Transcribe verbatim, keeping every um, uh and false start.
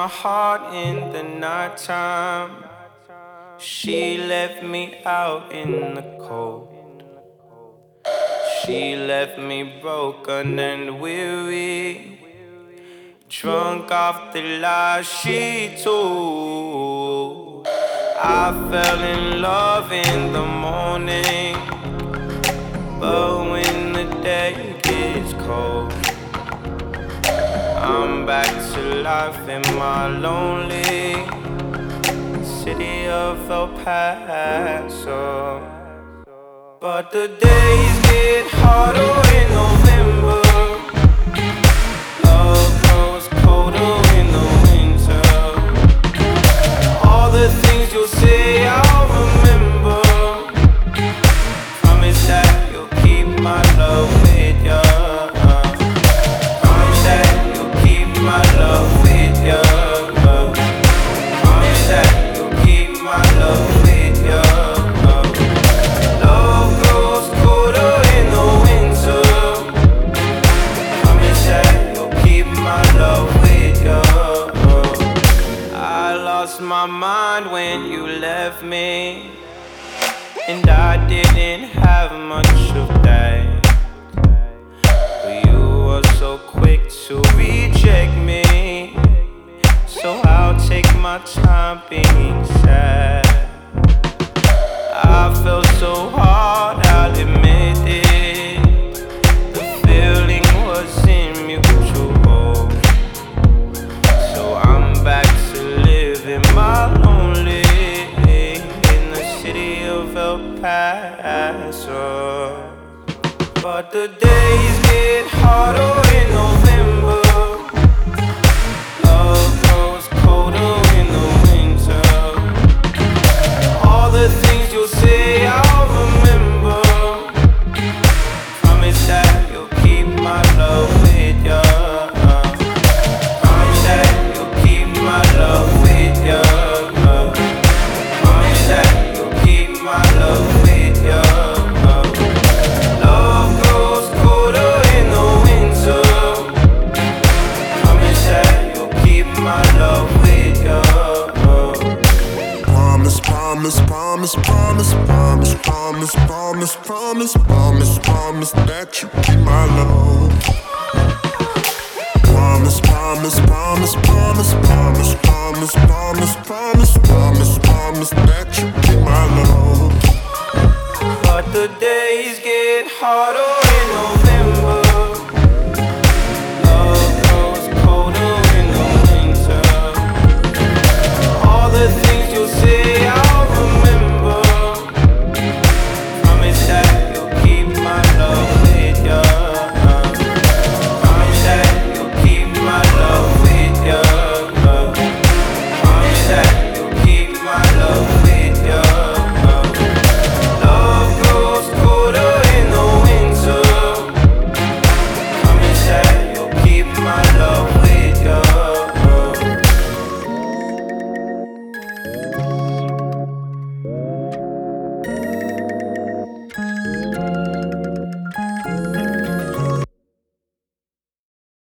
my heart in the nighttime. She left me out in the cold. She left me broken and weary, drunk off the lies she told. I fell in love in the morning, but when the day gets cold, I'm back to life in my lonely city of El Paso. But the days get harder in November. Love grows colder in the winter. All the things you'll say I'll remember. Promise that you'll keep my love with ya. Promise that you'll keep my love with ya. Promise that you'll keep my love with ya. Love grows colder in the winter. Promise that you'll keep my love with ya. I lost my mind when you left me, and I didn't have much of that. But you were so quick to reject me, so I'll take my time being sad. I felt so hard, I'll admit it. The feeling wasn't mutual, so I'm back to living my lonely in the city of El Paso. But the days get harder in November. Love grows colder in the winter. All the things you'll say I'll remember. Promise that you'll keep my love with ya. Promise that you'll keep my love with ya. Promise that you'll keep my love with ya. Love grows colder in the winter. Promise that you'll keep my love with ya. Promise, promise, promise, promise, promise, promise, promise, promise, promise, promise that you keep my love. Promise, promise, promise, promise, promise, promise, promise, promise, promise, promise that you keep my love. But the days get harder in